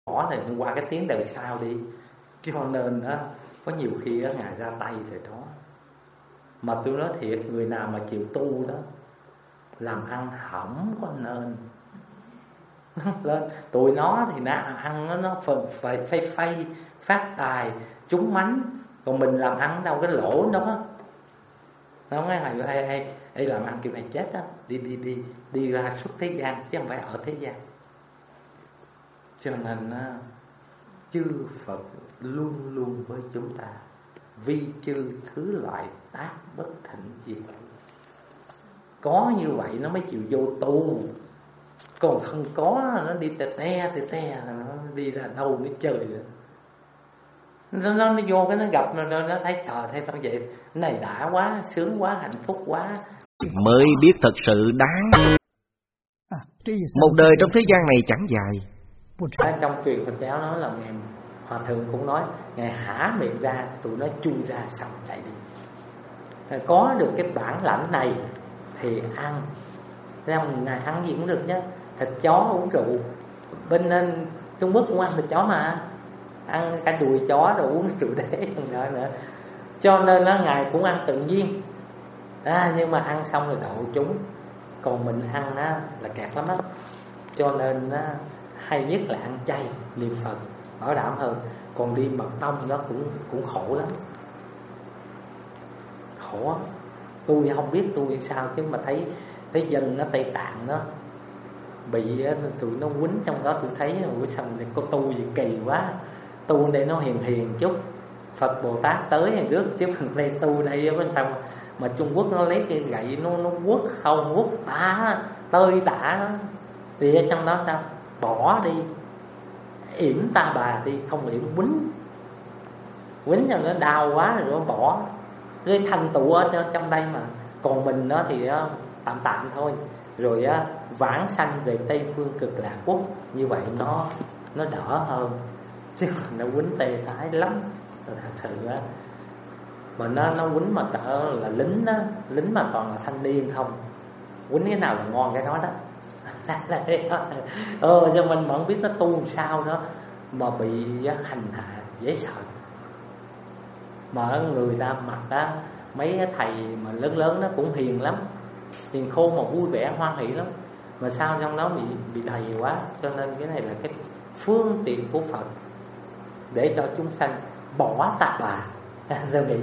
bỏ thì qua cái tiếng đời sau đi. Cho nên đó, có nhiều khi đó, Ngài ra tay rồi đó. Mà tôi nói thiệt, người nào mà chịu tu đó, làm ăn hỏng có nên lên. Tụi nó thì nó ăn nó phây phát tài trúng mánh, còn mình làm ăn đâu cái lỗ đó. Nó nói hay làm ăn kiểu này chết đó, đi ra xuất thế gian chứ không phải ở thế gian. Cho nên chư Phật luôn luôn với chúng ta, vi chư thứ loại tác bất thịnh gì. Có như vậy nó mới chịu vô tu. Còn không có nó đi tè nó đi ra đâu nó chơi nữa. Nó vô cái nó gặp nó thấy trời thấy tao vậy, cái này đã quá, sướng quá, hạnh phúc quá, mới biết thật sự đáng. Một đời trong thế gian này chẳng dài. Trong truyền Phật giáo nói là Ngài Hòa Thượng cũng nói, Ngài há miệng ra tụi nó chui ra xong chạy đi. Có được cái bản lãnh này thì ăn. Ngài ăn gì cũng được nhé. Thịt chó uống rượu. Bên Trung Quốc cũng ăn thịt chó mà, ăn cả đùi chó rồi uống rượu đế nữa. Cho nên Ngài cũng ăn tự nhiên. Nhưng mà ăn xong rồi đậu chúng. Còn mình ăn là kẹt lắm á. Cho nên hay nhất là ăn chay, niệm Phật bảo đảm hơn. Còn đi mật tông nó cũng khổ lắm. Khổ lắm. Tôi không biết tôi sao chứ mà thấy dân nó Tây Tạng nó bị tụi nó quýnh trong đó. Tôi thấy sao có tu gì kỳ quá. Tu đây nó hiền chút, Phật Bồ Tát tới hay rước chứ mình đây tu đây bên sao mà Trung Quốc nó lấy cái gậy nó quất không quất tả tơi tả. Vì ở trong đó sao bỏ đi, yểm ta bà đi, không yểm quýnh cho nó đau quá rồi nó bỏ. Cái thành tựu ở trong đây mà. Còn mình đó thì tạm thôi. Rồi vãng sanh về Tây Phương Cực Lạc Quốc. Như vậy nó đỡ hơn. Chứ nó quýnh tê tái lắm. Thật sự á. Mà nó quýnh mà cỡ là lính đó. Lính mà toàn là thanh niên không. Quýnh cái nào là ngon cái đó đó. Cho mình mà không biết nó tu sao đó mà bị hành hạ dễ sợ. Mà người ta mặc mấy thầy mà lớn nó cũng hiền lắm, hiền khôn mà vui vẻ hoan hỷ lắm. Mà sao trong đó bị đầy quá. Cho nên cái này là cái phương tiện của Phật để cho chúng sanh bỏ tà bà.